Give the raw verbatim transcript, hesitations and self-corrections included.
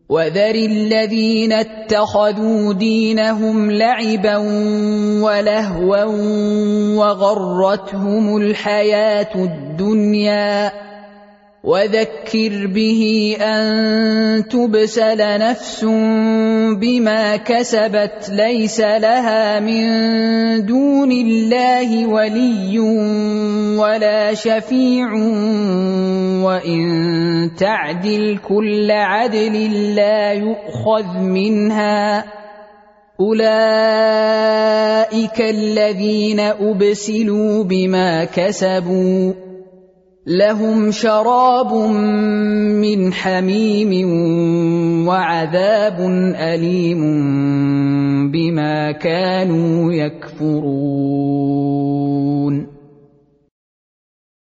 وذر الذين اتخذوا دينهم لعبا ولهوا وغرتهم الحياة الدنيا وذكر به أن تبسل نفس بما كسبت ليس لها من دون الله ولي ولا شفيع وإن تعدل كل عدل لا يؤخذ منها أولئك الذين أبسلوا بما كسبوا لهم شراب من حميم وعذاب أليم بما كانوا يكفرون.